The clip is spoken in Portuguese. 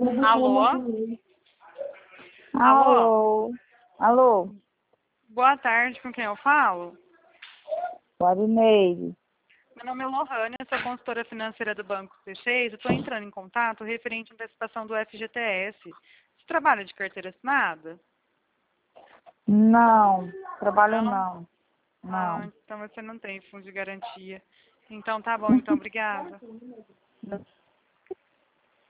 Alô? Alô? Alô? Alô? Boa tarde, com quem eu falo? Guarineide. Meu nome é Lohane, eu sou consultora financeira do Banco C6. Eu estou entrando em contato referente à antecipação do FGTS. Você trabalha de carteira assinada? Não, trabalho Não? não. Ah, Não. então você não tem fundo de garantia. Então tá bom, então obrigada.